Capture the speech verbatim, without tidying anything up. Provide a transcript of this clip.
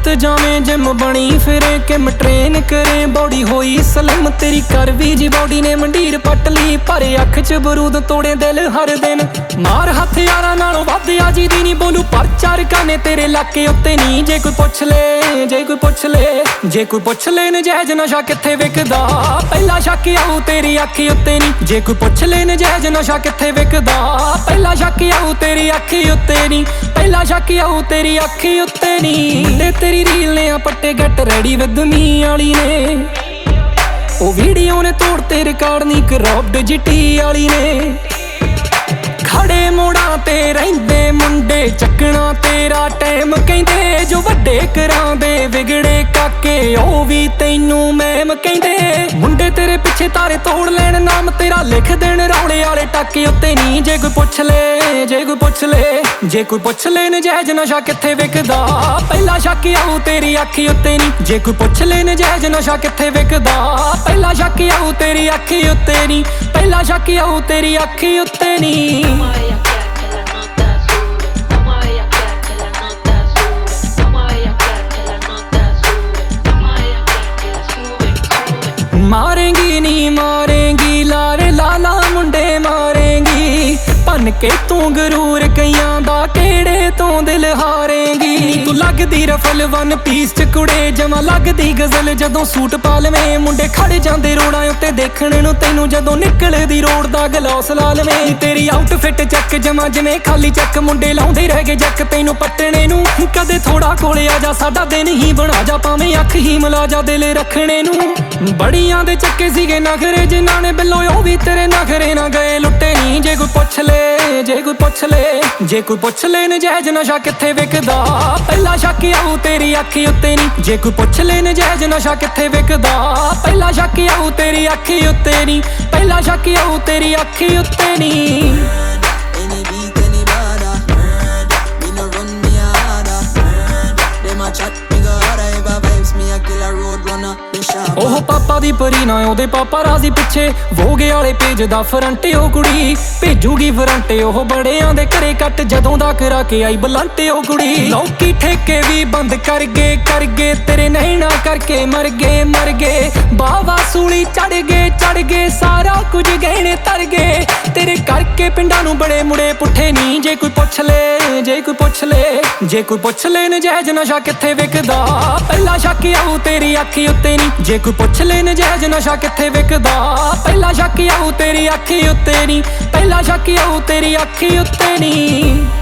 नित जावें जिम बनी फिरे किम ट्रेन करे बॉडी होई सलम तेरी कर भी जी बॉडी ने मंडीर पट ली पर अख च बरूद तोड़े दिल हर दिन मार हथ यारा नालों वध आजी दी नी बोलू पर चार काने तेरे लाके उत्ते नी जे कोई पुछ ले जे कोई पुछ ले जे कोई पुछ ले नजायज नशा कित्थे विकदा पहला शक आऊ तेरी अखी उत्ते नी जे कोई पुछ ले नजायज नशा कित्थे विकदा पहला शक आऊ तेरी अखी उत्ते नी पहला शक आऊ तेरी अखी उत्ते नी मुंडे तेरी रील ने पट्टे गट रेडी विद मी वाली ने ओ वीडियो ने तोड़ ते रिकॉर्ड नी क्रॉप्ड जीटी वाली ने खड़े मोड़ा ते रहिंदे मुंडे चकना तेरा टाइम कहंदे जो वड्डे करांदे विगड़े काके ओ भी तैनू मैम कहंदे मुंडे तेरे पिछे तारे तोड़ लैण नाम तेरा लिख देण रौले वाले टाके उत्ते नी जे कोई पुछ ले जे कोई पुछ ले जे कोई पुछ ले नजायज नशा कित्थे विकदा पहला शक आऊ तेरी अखी उत्ते नी जे कोई पुछ ले नजायज नशा कित्थे विकदा पहला शक आऊ तेरी अखी उत्ते नी पहला शक आऊ तेरी अखी उत्ते नी मारेंगी नी मारेंगी लारे लाला मुंडे मारेंगी भन के तू गरूर कईयां दा केड़े तो दिल हारेंगी तू लगदी रफल वन पीस च कुड़े जमा लगदी गजल जदों सूट पा लवें मुंडे खड़ जांदे रोड़ां उत्ते देखण नूं तैनूं जदों निकलदी रोड दा गलौस ला लवें तेरी आउटफिट चक जमा जिवें खाली चक मुंडे लाउंदे रह गए जक तैनूं पट्टणे नूं कदे थोड़ा कोले आ जा साडा दिन ही बना जा भावें अख ही मिला जा दिल रखणे नूं बड़ियां दे चक्के सीगे नखरे जिन्हां ने बिल्लो ओ भी तेरे नखरे ना गए लुट्टे नी जे कोई पुछ ले जे कोई पुछ ले जे कोई पुछ ले नजायज नशा कित्थे विकदा पहला शक आऊ तेरी अखी उत्ते नी जे कोई पुछ ले नजायज नशा कित्थे विकदा पहला शक आऊ तेरी अखी उत्ते नी पहला शक आऊ तेरी अखी उत्ते नी ओह पापा दी परी ना ओदे पापा राजी पिछे वोगे वाले पेज दा फरंटे ओ कुड़ी भेजूगी फरंटे ओह बड़ियां दे घरे कट जदों दा करा के आई बलंटे ओ कुड़ी लौकी ठेके भी बंद कर गए कर गए तेरे नैना करके मर गए मर गए बावा सूली चढ़ गए चढ़ गए सारा कुछ गहने तर गए तेरे करके पिंडां नूं बड़े मुड़े पुठे नी जे कोई पुछ ले जे कोई पुछ ले जे कोई पुछ ले नजायज नशा कित्थे विकदा पहला शक आऊ तेरी अखी उत्ते नी जे कोई पुछ ले नजायज नशा कित्थे विकदा पहला शक आऊ तेरी अखी उत्ते नी पहला शक आऊ तेरी अखी उत्ते नी।